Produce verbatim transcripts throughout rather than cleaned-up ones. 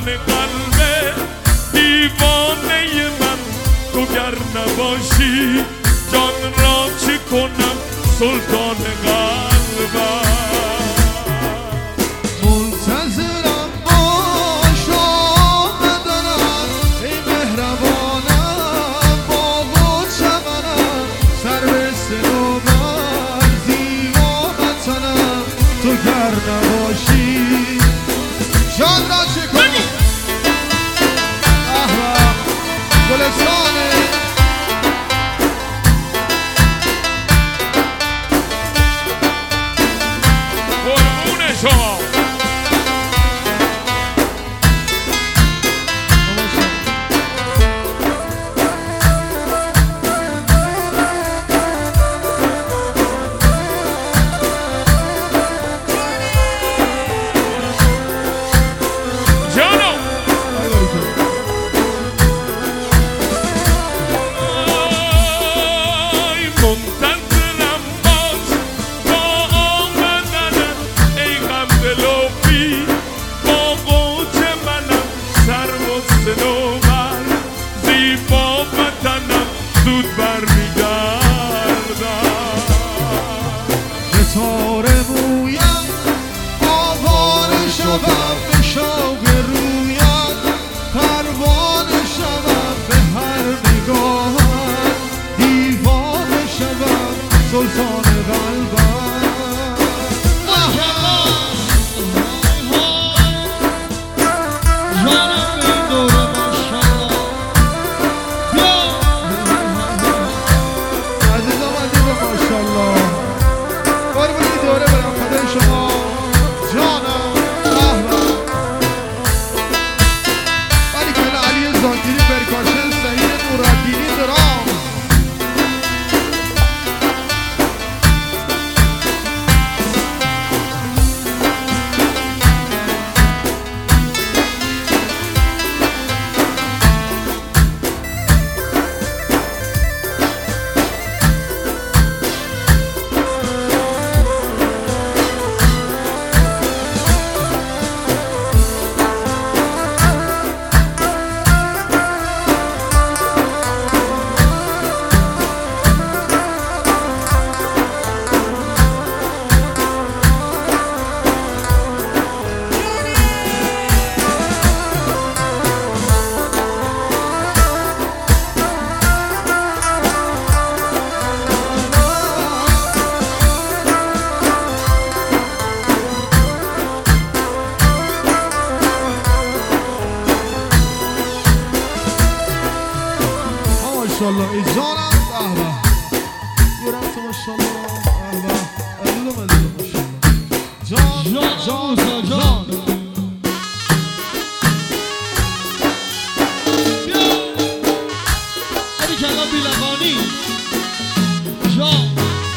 قلب دیوانه من، تو گر نباشی جان را چی کنم سلطان قلبم. منتظرم باش آمدنم ای مهربانم، باغ و چمنم سر به صنوبر زیبا وطنم، تو گر نباشی جان را چه کنی. احوال گلستانه قربون شما. ماشاءالله ای جانم. احوال یورم تو ماشاءالله. احوال ادلو ادلو ماشاءالله. جان جان جان جان بیا ادی کلا بیلقانی جان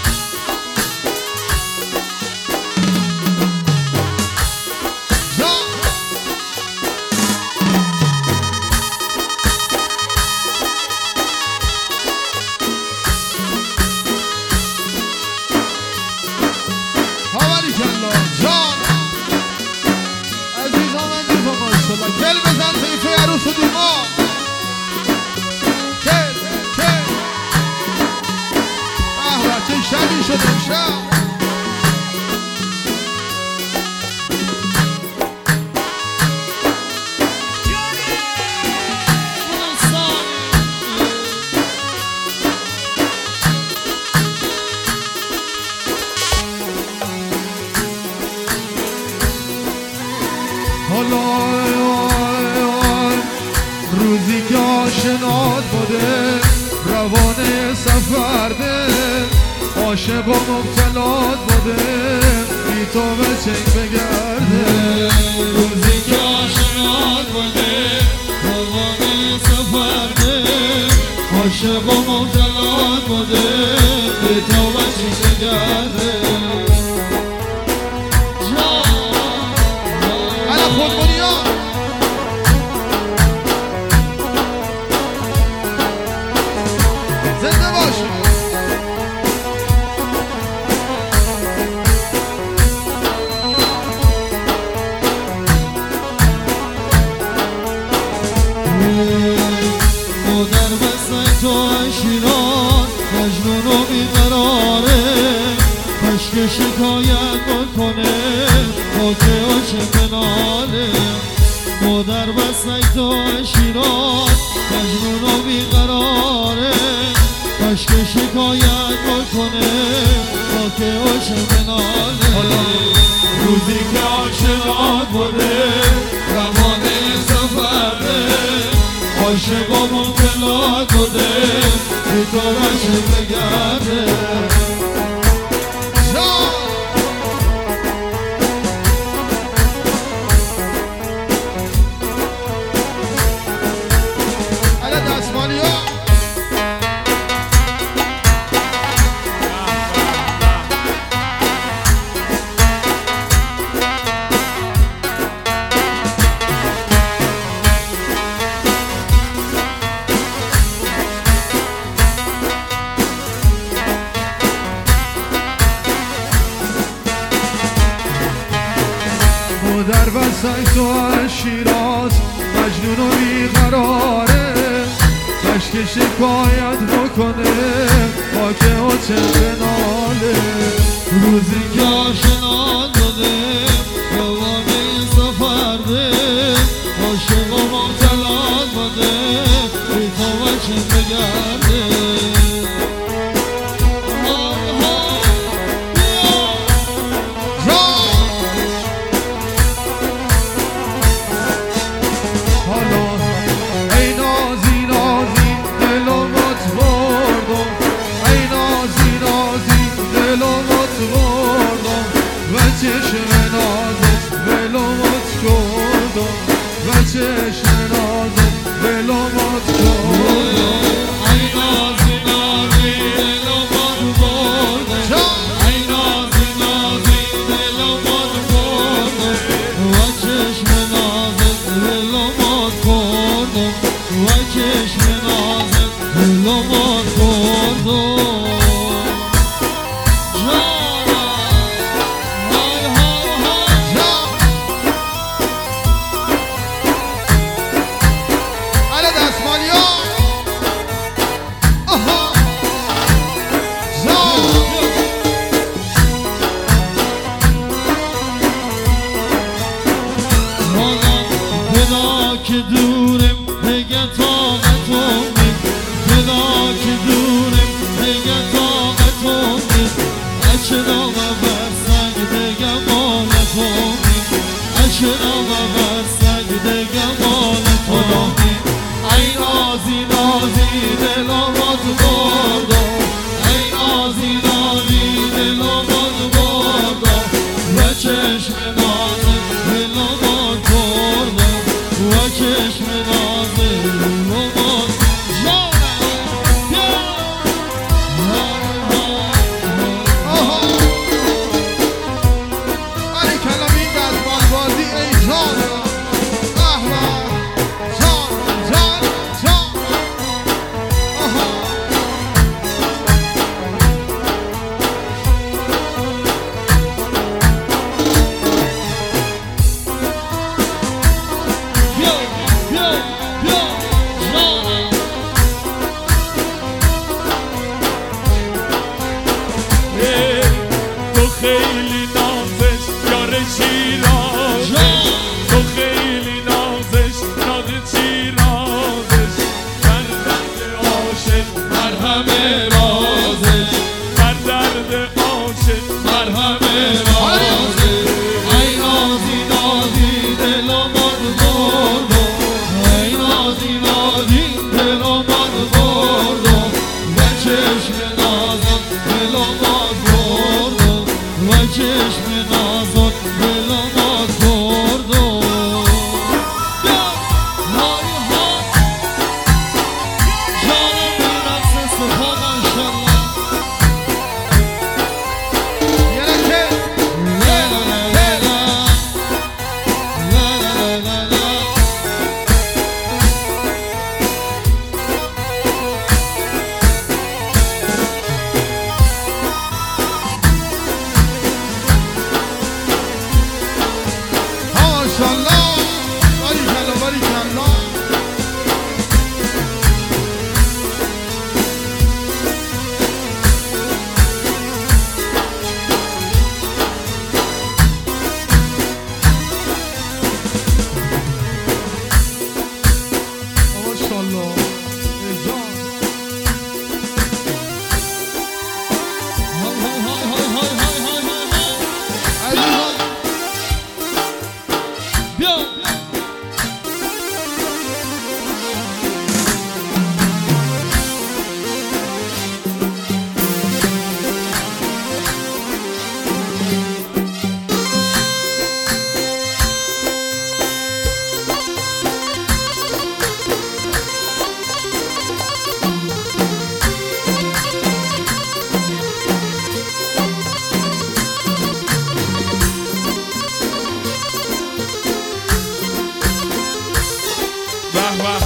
گل بزن طیفه عروس و دوما. گل گل احوال چه شبی شد امشب. حالا روزی که آشنات بوده روانه سفرده، عاشق و مبتلات بوده بی تو به چنگ بگرده. روزی که آشنات بوده روانه سفرده، عاشق و مبتلات بوده بی تو به چنگ بگرده. که شکایت بکنه خاکه ها چه بناله مادر بستک تو شیراز مجنون و بیقراره کاش که شکایت بکنه خاکه ها چه بناله روزی که عاشقات بوده روانه سفره عاشق و ممکنات بوده بی تو بچه بگرده در بستک تو از شیراز مجنون و بیقراره کاش که شکایت بکنه خاکه ها چه بناله روزی که آشنات داده روانه این سفرده عاشق و مبتلات بوده بی تو بچه بگرده چشم نازت ولومت کردم و چشم نازت ولومت کردم ای نازی نازی دلومت بردم ای نازی نازی دلومت بردم و چشم نازت ولومت کردم و چشم نازت ولومت کردم که دورم بگه طاقتونیم بنا که دورم بگه طاقتونیم اچنا و برسنگ بگه مالتونیم اچنا و برسنگ بگه مالتونیم ای نازی نازی دلامات بردم ای نازی نازی دلامات بردم و چشم نازم دلامات بردم و چشم نازه رومات علی کلامی دستمال بازی ای جان احمد جان جان جان تو خیلی نازش یار شیرازش تو خیلی نازش ناز شیرازش بر درد عاشق مرهم رازش بر درد عاشق مرهم رازش ای نازی نازی دلامات بردم ای نازی نازی دلامات بردم و چشم نازت دلامات بردم و چشم نازت دلامات بردم جانم میرسه سپاه انشالله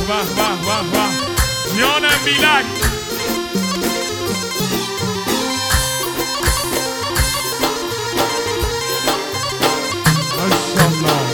به به به به جانم بیلک ماشاءالله.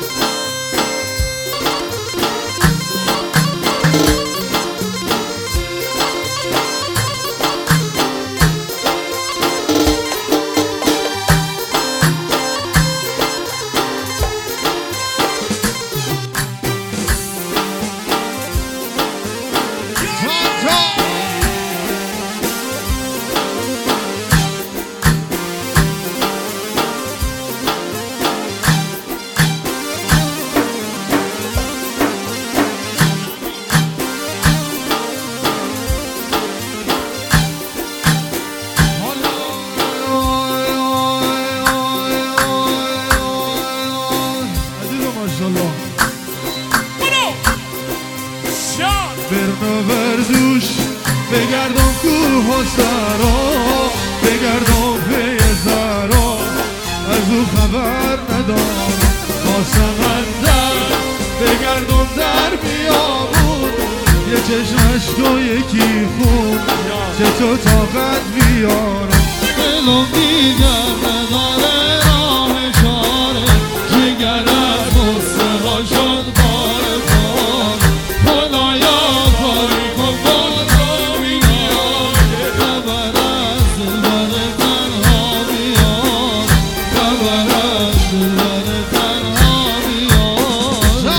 برنا بردوش بگردم کوه و سرا بگردم پی زرا از او خبر ندارم با سمندر بگردم در بیابون یه چشمش تو یکی خون چه تو طاقت بیارم دلم دیگر نداره راه چاره جگر از غصه ها شد بار بار خدایا کاری کن بالا بیار خبر از دلبر تنها بیار خبر از دلبر تنها بیار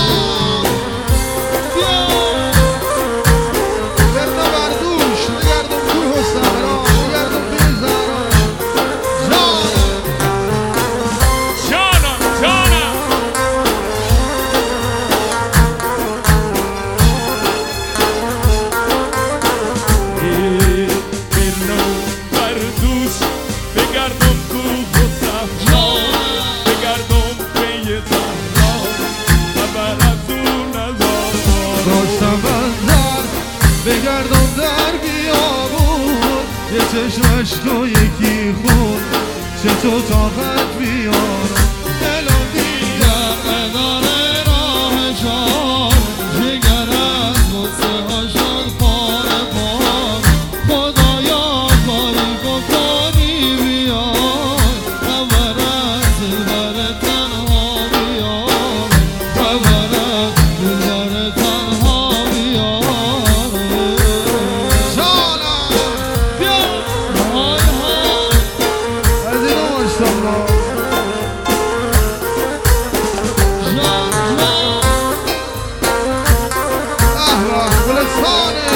برنا بردوش بگردم کوه و صحرا بگردم پی زرا جانم جانم برنو بردوش بگردم کوه و صحرا بگردم پی زهرا خبر از او ندارم با سمندر بگردم در بیابون یه چشمش تو یکی خون چه تو طاقت بیارم دلم دیگر نداره راه چار جگر از غصه ها شد پاره پار خدایا کاری کنی بیار خبر از دلبر تنها بیار خبر از دلبر تنها بیار جانم بیار های های از اینو ماشاءالله جان جان احوال گلستانه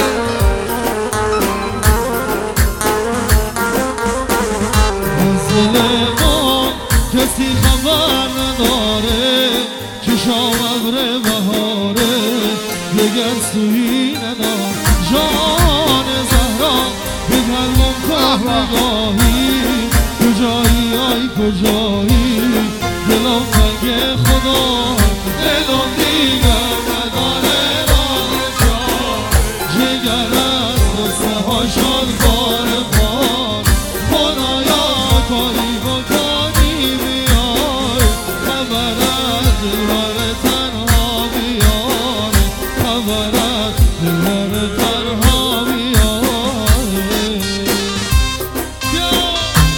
دل ما کسی خبر نداره چشام ابر بهاره دگر سویی ندار جان زهرا بگردم کار نگاهی کجایی آی کجایی دلم تنگ خدا دلم دیگر نداره راه چار جگر از غصه ها شد بار بار خدایا کاری بکنی بیار خبر از دلبر تنها بیار خبر از دلبر تنها بیار بیار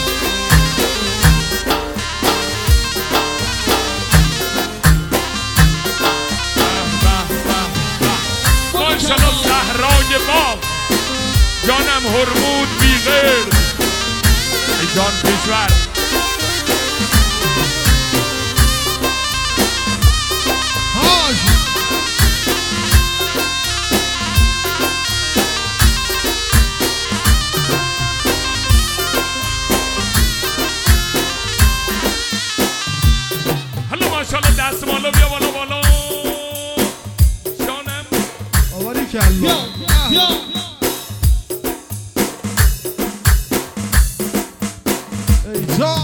ماشاءالله صحرای باغ جانم هرمود بی غیر ای جان کشور هاش حالا ماشاءالله دست بالا بیا بالا بالا جانم آواری کلا بیار بیار ای جان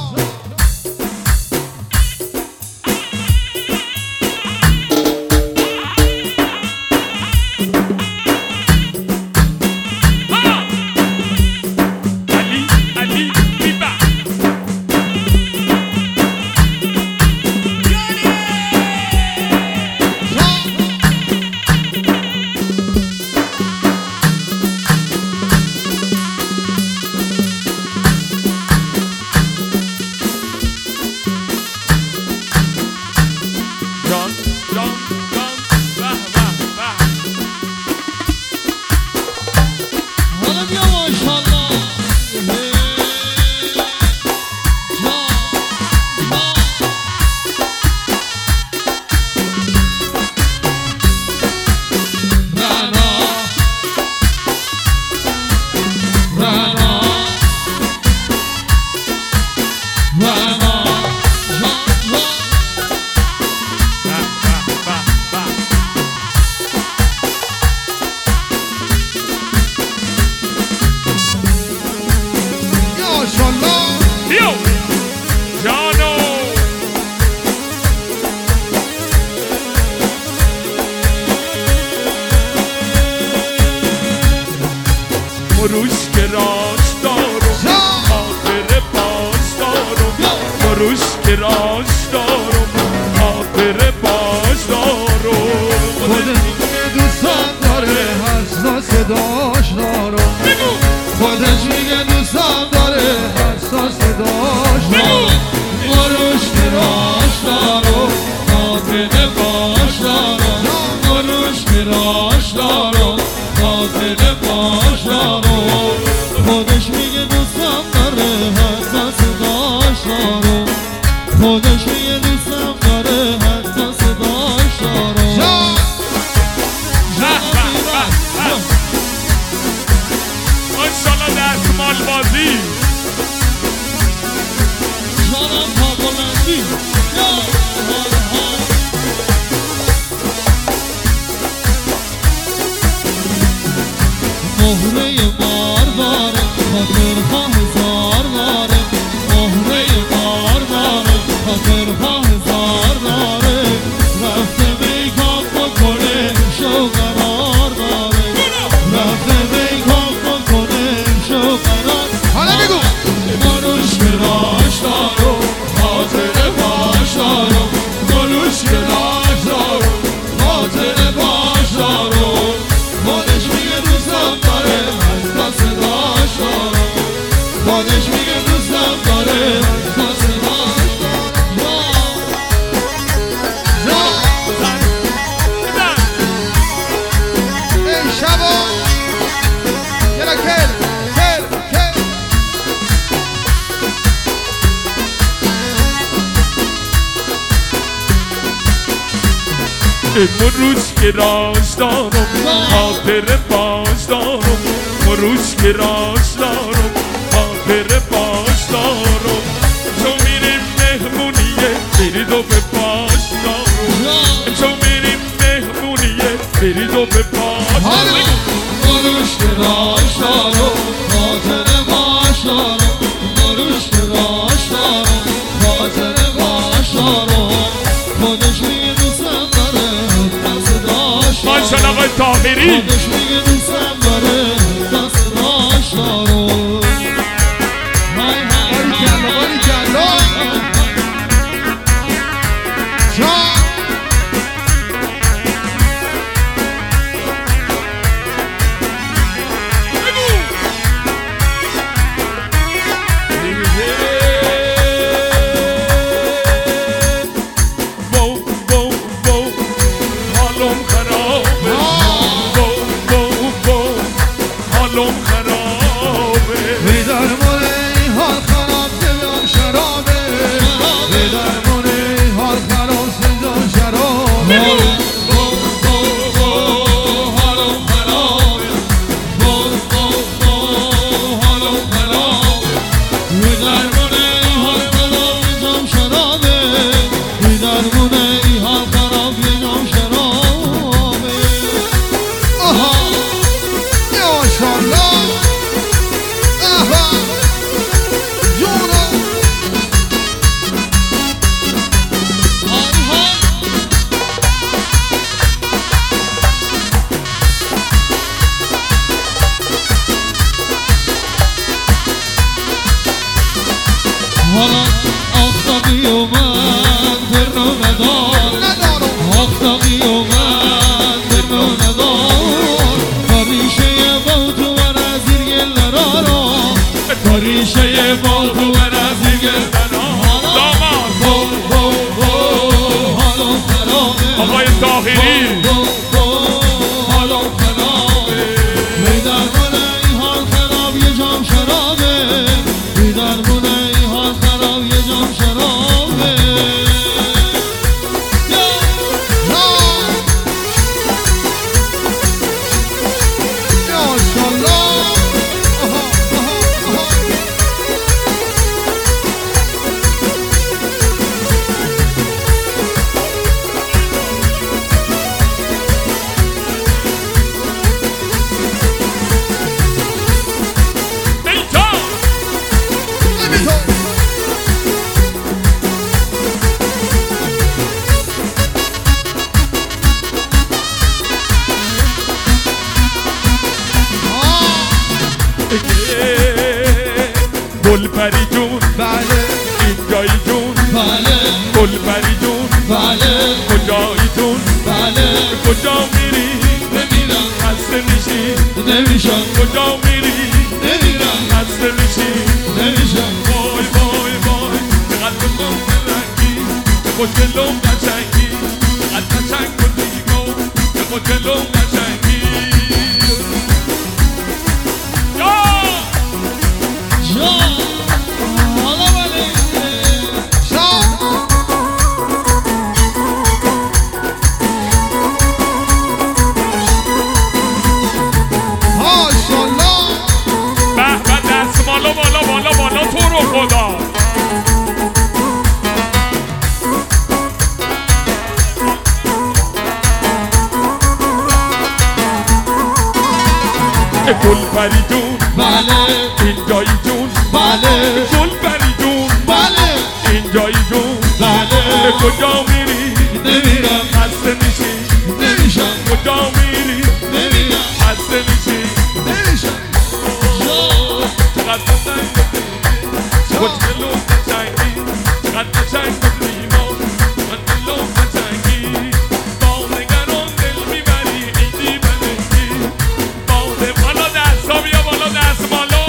جان جان به به به حالا بیا ماشاءالله مروش که راش دارم خاطر باش دارم مروش که راش دارم خاطر باش دارم خودش میگه دوستم داره حساس صداش دارم خودش میگه دوستم داره حساس صداش دارم مروش که راش دارم خاطر باش دارم مروش که راش دارم خاطر باش دارم خودش میگه دوستم داره حساس صداش دارم خودش میگه دوستم داره حساس صداش دارم ماشاءالله دستمال بازی جانم پا بلندی مهره مار داره خاطرها هزار داره مهره مار داره خاطرها هزار داره رفته میکام بکنه شو قرار داره رفته میکام بکنه شو قرار حالا بگو مروش که راش دارم خاطر باش دارم مروش که راش دارم خاطر باش دارم خودش میگه دوستم داره حساس صداش دارم خودش میگه دوستم داره حساس صداش دارم ای شبا یلا کل کل کل مروش که راش دارم خاطر باش دارم مروش که راش دارم خاطر باش دارم چو میریم مهمونیه برید و به باش دارم چو میریم مهمونیه برید و به باش دارم مروش که راش دارم خاطر باش دارم مروش که راش دارم خاطر باش دارم خودش میگه دوستم داره حساس صداش دارم ماشاءالله آقای طاهری خودش میگه دوستم داره حساس صداش دارم های های باری کلا باری کلا جان بو بو بو حالم خرابه بو بو طاهری حالا خرابه می درمونه این حال خراب یه جام شرابه می درمونه این حال خراب یه جام شرابه گلپری جون بله اینجایی جون بله گلپری جون بله کجایی جون بله کجا میری نمیرم خسته میشی نمیشم کجا میری نمیرم خسته میشی نمیشم وای وای وای چقدر تو رنگی خوشگل و قشنگی از قشنگ و زیبا خوشگل و قشنگی جان حالا ولی ماشاءالله به به دست بالا بالا بالا بالا تو رو خدا گلپری جون بله اینجایی جون بله گلپری جون بله اینجایی جون بله کجا میری نمیرم خسته میشی نمیشم کجا میری نمیرم خسته میشی نمیشم جان چقدر قشنگ و زیبا خوشگل و قشنگی چقدر قشنگ و زیبا خوشگل و قشنگی با نگران دل میبری ایدی بلنگی با بالا دستا بیا بالا دست بالا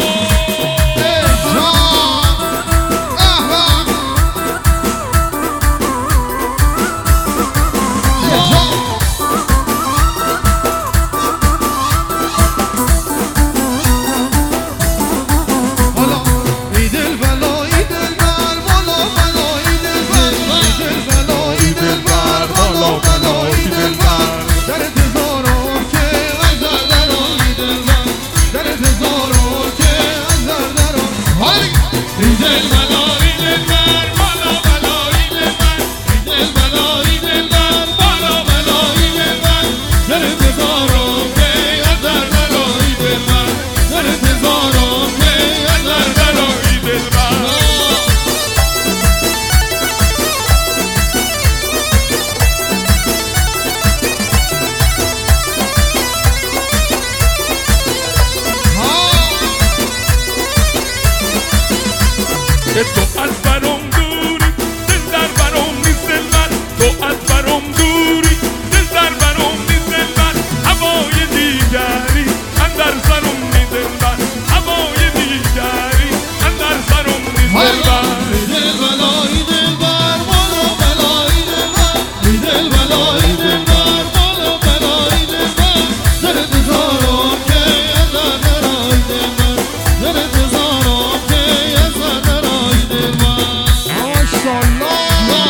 تو از برام دوری دل در برام نیست دلبر تو از برام دوری دل در برام نیست دلبر هوای دیگری اندر سرم نیست دلبر هوای دیگری اندر سرم نیست دلبر دل بلایی دلبر بالا بلایی دلبر دل بلایی دلبر بالا بلایی دلبر در انتظارم که از درای دلبر در انتظارم که از درای دلبر ماشاءالله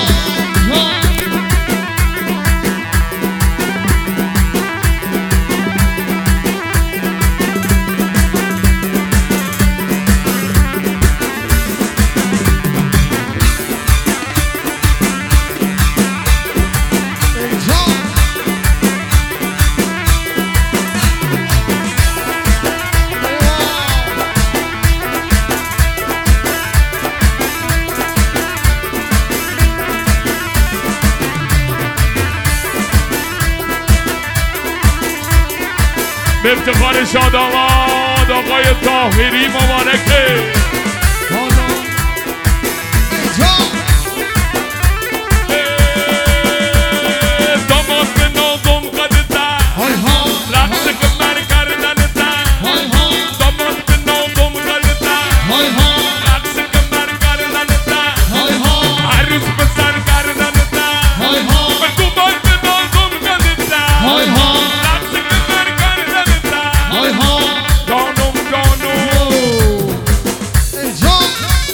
به افتخار شاداماد آقای طاهری مبارکه داماد به نازم قدتا رقص کمر کردنتا داماد به نازم قدتا رقص کمر کردنتا عروس به سر کردنتا بگو بای به نازم های ها رقص بزن گردن زن های ها جانم جانم ای جان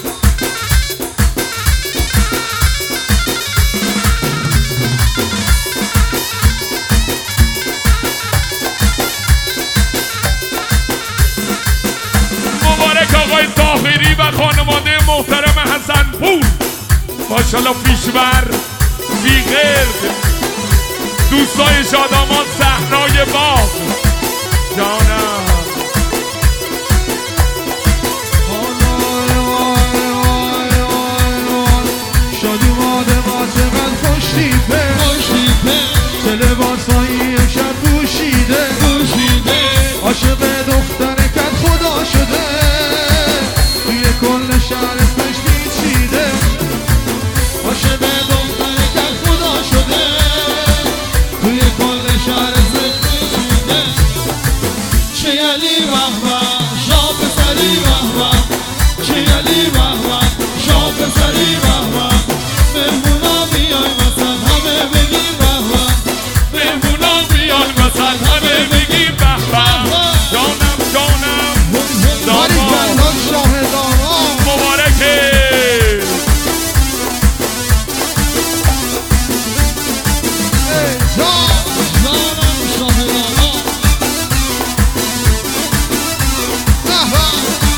مبارک آقای طاهری و خانواده محترم حسن پور ماشالله پیشور بیغرد دوستای شادامان صحرای باغ جانم شادی ماده ما چقدر خوشیپه خوشیپه چه لباسایی امشب پوشیده پوشیده عاشق دختر کت خدا شده توی کل شهر اسمش پیچیده عاشق دختر کت خدا شده توی کل شهر پیچیده چه علی وحوه شاه پسری وحوه چه علی وحوه شاه پسری وحوه مهمونا بیای وسط همه بگیم وحوه مهمونا بیان وسط همه بگیم به به جانم جانم باری دامان کلا شاه دامان مبارکه ای جان جانم شاهدانا به به.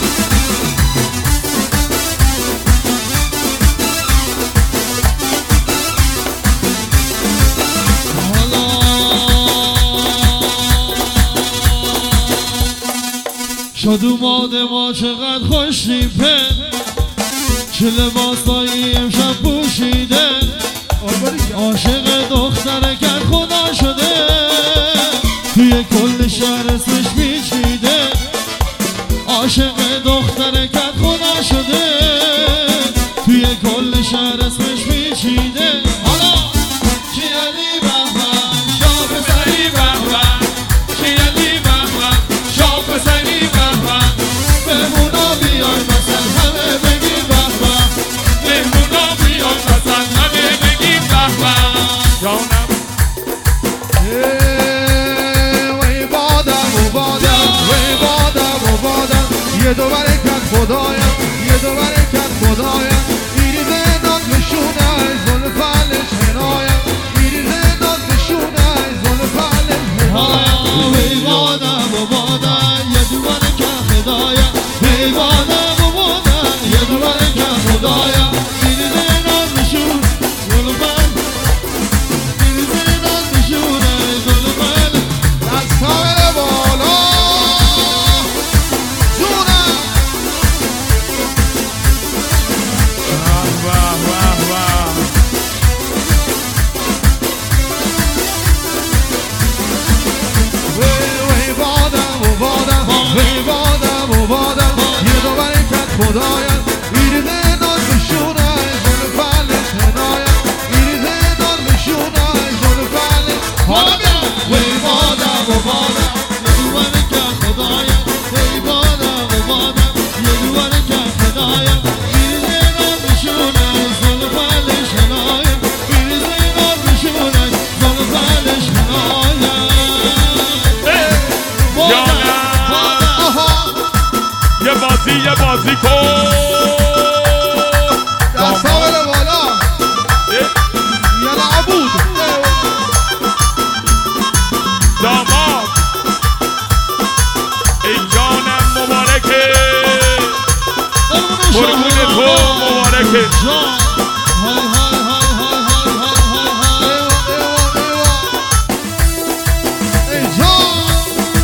شاد اوماده ما چقدر خوشیپه چه لباسایی امشب پوشیده عاشق دختر کت خدا شده توی کل شهر اسمش پیچیده عاشق دختر کت خدا شده توی کل شهر اسمش پیچیده حالا چی علی بهبه شاه پسری بهبه چی علی بهبه شاه پسری بهبه بهمونا بیای مثل همه بگی بهبه مهمونا بیان وسط همه بگیم به به جانم ای وی بادم و بادم وی بادم و بادم یه دو برکت خدایم یه دو برکت خدایم میری زندان بشونه زل فلش هنایم میری زندان بشونه زل فلش هنایم وی بادم و بادم یه دوباره که خدایم وی بادم و بادم یه دوباره که خدایم میری زندان بشون ظلمن میری زندان بشون ظلمن دست ها بره بالا جونم واه واه واه وی وی بادم و بادم وی بادم و بادم یه دو برکت خدایم میری زندان بشونه زل فلش هنایم میری زندان بشونه زل فلش حالا بیا وی بادم و بادم یه دوباره که خدایم وی بادم و بادم یه دوباره که خدایم میری زندان بشونه ظلمنش هنایم میری زندان بشونه ظلمنش هنایم جانم آها یه بازی یه بازی کن دست ها بره بالا اه، یه نبود داماد ای جانم مبارکه قربون تو مبارکه جان های های های های های های های ایوا ایوا ایوا ای جان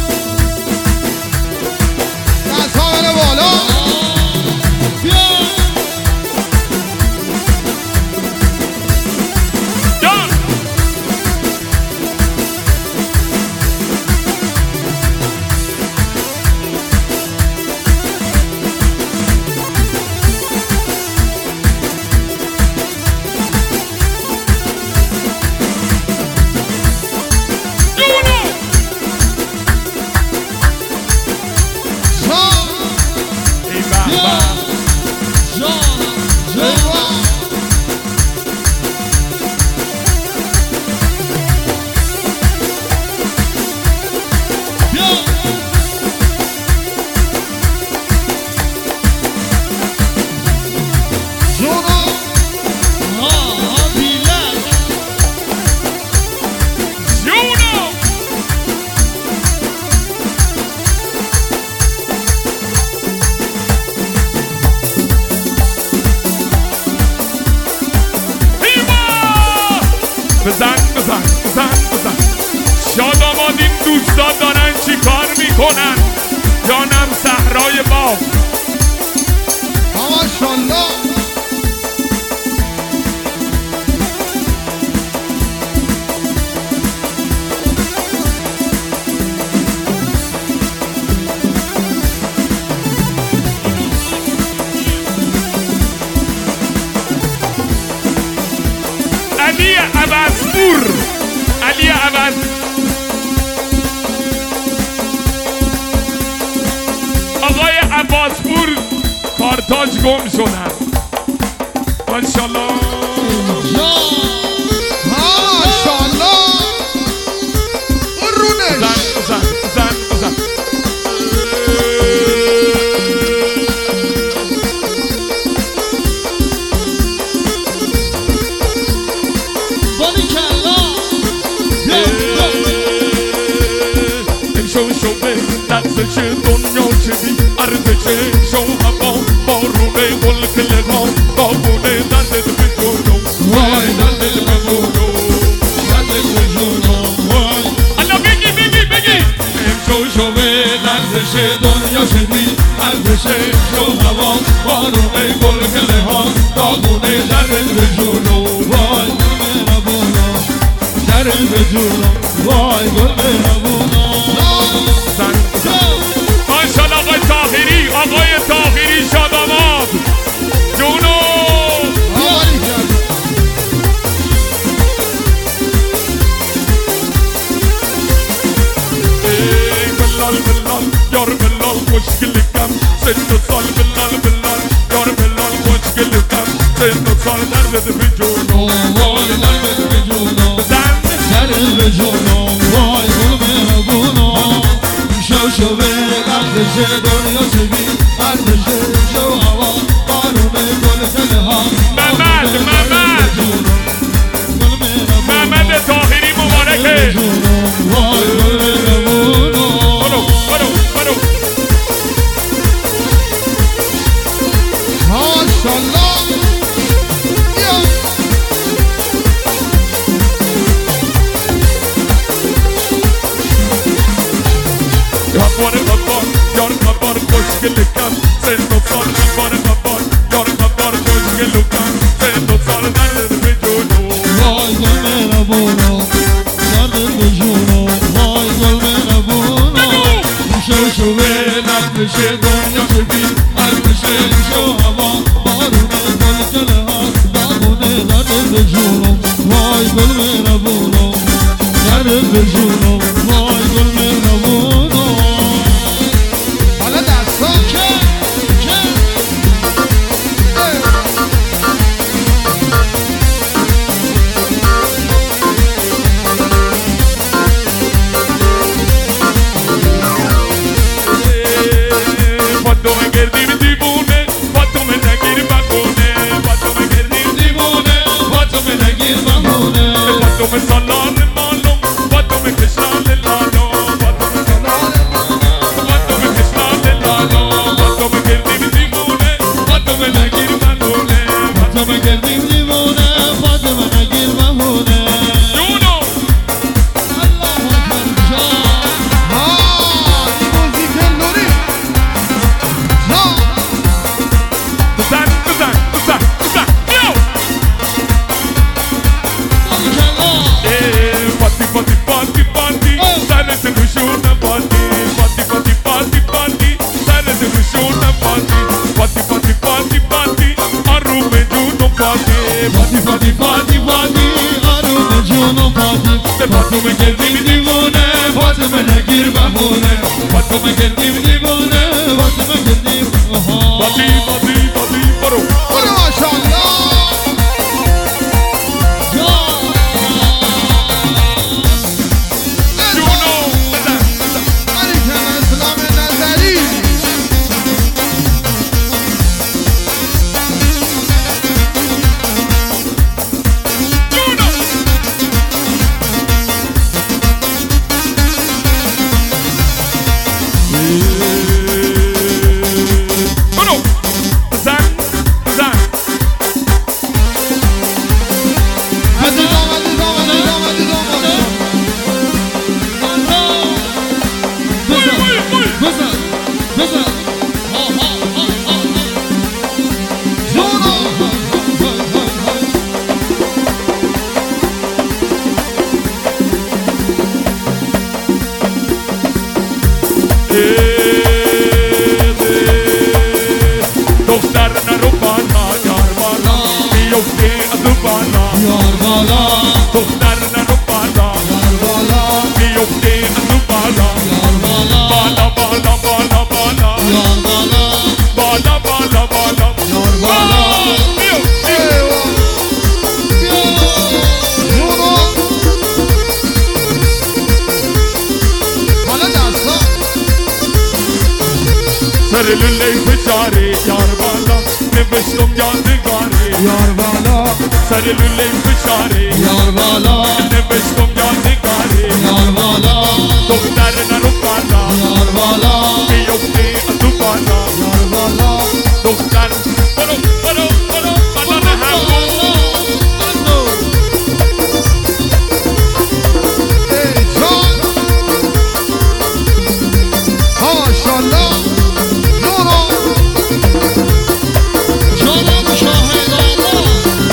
دست ها بره بالا بیا جان کنن جانم صحرای باغ ماشاءالله علی عوضپور علی عوض آقای عباسپور کارتاج گم شدن ماشاءالله ماشاءالله اون رونش زن زن زن زن شو به لحظش دنیا چه بی ارزش شو هوا بارونه گل کلها بابونه دردت به جونو وای دردت به جونو دردت به جونو وای الله بگی بگی بگی شو شو به لحظش دنیا چه بی ارزش شو هوا بارونه گل کلها بابونه دردت به جونو وای دردت به جونو وای گل مهربونو ماشاءالله آقای طاهری آقای طاهری شاداماد جونو ای بلال بلال یار بلال خوشگل کم سن و سال بلال بلال یار بلال خوشگل کم سن و سال دردت به جونو وای دردت به جونو دردت به جونو وای گل مهربونو شو شو به لحظش دنیا چه بی ارزش شو هوا بارونه گل کلها محمد محمد محمد طاهری مبارکه وای گل مهربونو برو برو برو ماشاءالله خبر خبر یار خبر خوشگل کم سن و سال خبر خبر یار خبر خوشگل کم سن و سال دردت به جونو وای گل مهربونو دردت به جونو وای گل مهربونو شو شو به لحظش دنیا چه بی ارزش شو هوا بارونه گل کلها بابونه دردت به جونو وای گل مهربونو دردت به جونو وای گل مهربونو حالا دستا که فاطمه گردیم دیوونه فاطمه نگیر بخونه فاطمه گردیم دیوونه فاطمه نگیر بخونه فاطمه سالان مالم فاطمه کشان لالو فاطمه سالان فاطمه کشان لالو فاطمه گردیم دیوونه فاطمه نگیر بخونه فاطمه گردیم دیوونه فاطمه نگیر بخونه جونو الله اکبر جان ها موزیک نوری ها بزن بزن بزن بزن بیو فاتی فاتی فاتی فاتی سرت روشون فاتی فاتی فاتی فاتی فاتی سرت روشون فاتی فاتی فاتی فاتی فاتی آروم جونو فاتی فاتی فاتی فاتی فاتی آروم جونو فاتی فاطمه گردیم دیوونه فاطمه نگیر بهونه فاطمه گردیم دیوونه فاطمه گردیم فاتی فاتی فاتی برو برو ماشاءالله جونو بزن بزن علیکم اسلام نظری جونو یار بالا دختر نرو بالا یار بالا بیفته از اون بالا یار بالا بالا بالا بالا بالا یار بالا بالا بالا بالا یار بالا بیو سر لوله فشاری یار بالا نوشتم یادگاری یار بالا سر لوله فشاری یار بالا نوشتم یادگاری یار بالا دختر نرو بالا یار بالا بیفته از اون بالا یار بالا دختر برو برو برو بالا هم ای جان ماشالله نورا جانم شاهد الله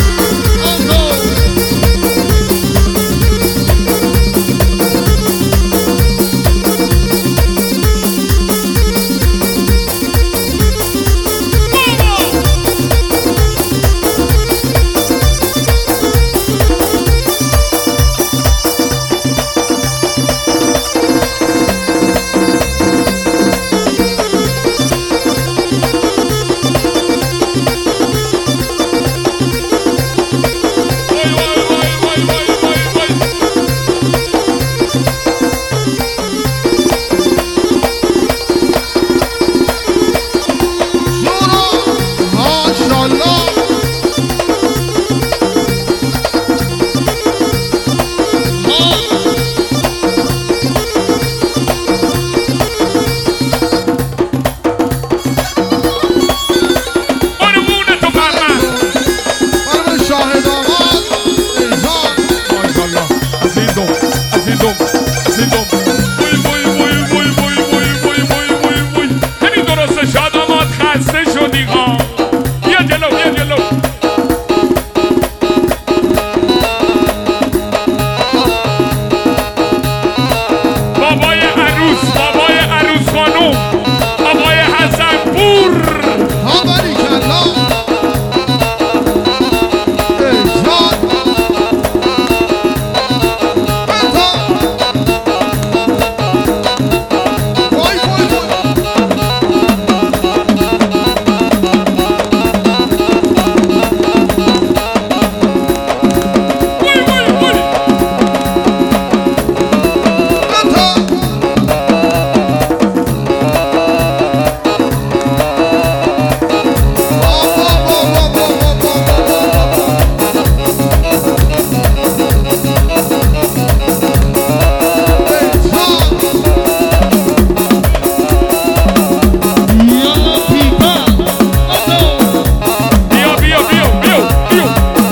وای وای وای وای وای وای نورا ماشالله قربون تو برم برم شاهد آقاد ای جان ماشاءالله عزیزم عزیزم عزیزم وای وای وای وای وای وای وای وای وای وای همین درسته شادامات خسته شدی ها بیا جلو بیا جلو بابای عروس بابای عروس خانم آقای حسن پور ها باریکلا ای جان بتا وای وای وای وای وای وای بتا یالا پیپا بیا بیا بیا بیا بیا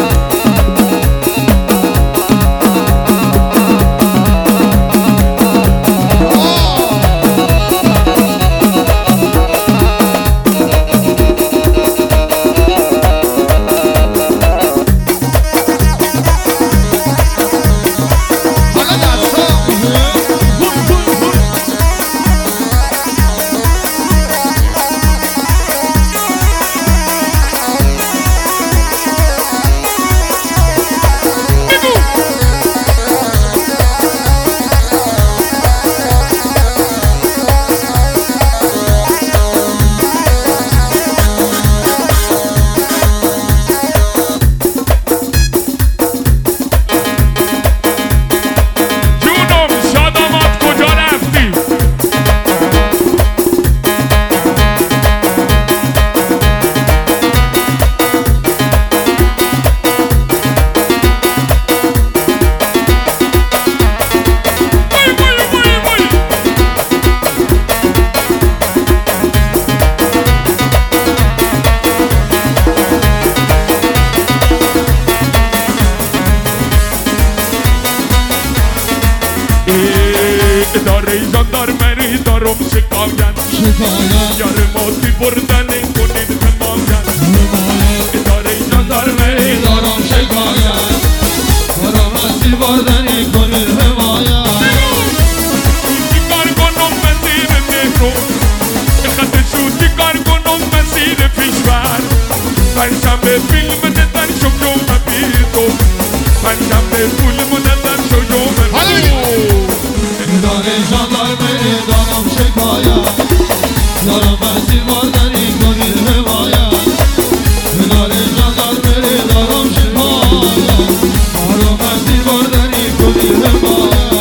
حالا دستا جونم شادامات کجا رفتی وای وای وای وای ای اداره ژاندارمری دارم شکایت شکایت یار ماتی بردن کنید حمایت حمایت اداره ژاندارمری دارم شکایت دارم از بردنی کنید حمایت شوتی کار کنم مسیر مهرو خط شوتی کار کنم مسیر پیشور پنجشنبه فیلم دادن شکر و مبیر تو پول منظم شو جومه اداره ژاندارمری دارم شکایت دارم بسی بارداری کنید حمایت اداره ژاندارمری دارم شکایت دارم بسی بارداری کنید حمایت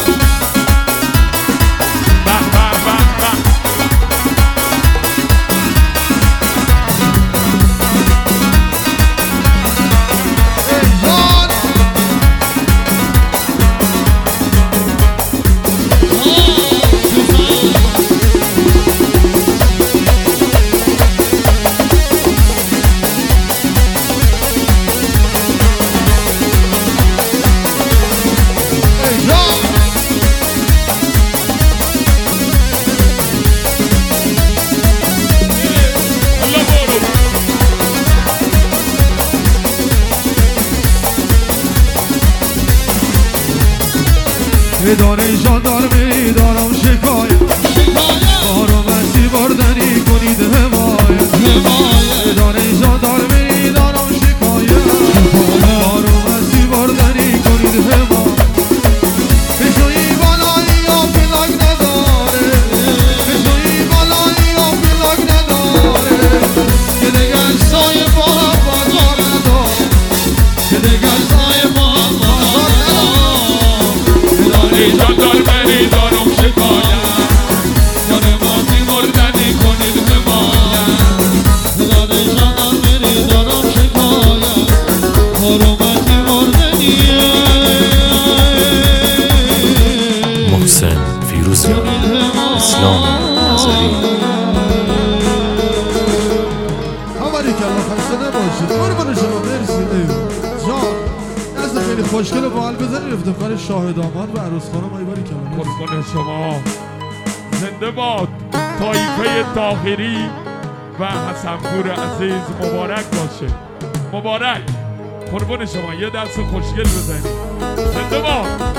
اداره ژاندارمری دارم شکایت دارم بسی بارداری کنید حمایت اداره ژاندارمری دارم شکایت دارم بسی بارداری کنید حمایت بشویی بالایی یا پلاک نداره بشویی بالایی یا پلاک نداره که دگر سایه با هم بازار نداره که دگر سایه با هم بازار نداره ژاندارمری دارم شکایت جان ماتی مردنی کنید حمایت اداره ژاندارمری دارم شکایت حرمتی مردنی محسن فیروزی اسلام نظری خبری که الله خسته نباشید قربان شما مرسی ایو جان دست خیلی خوشگل و باحال بزنید افتخار شاه داماد و عروس خانم ایواری کلام قربان شما زنده باد طایفه طاهری و حسنپور عزیز مبارک باشه مبارک قربان شما یه دست خوشگل بزنید زنده باد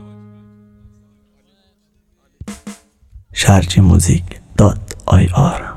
شارجی موزیک دات آی آر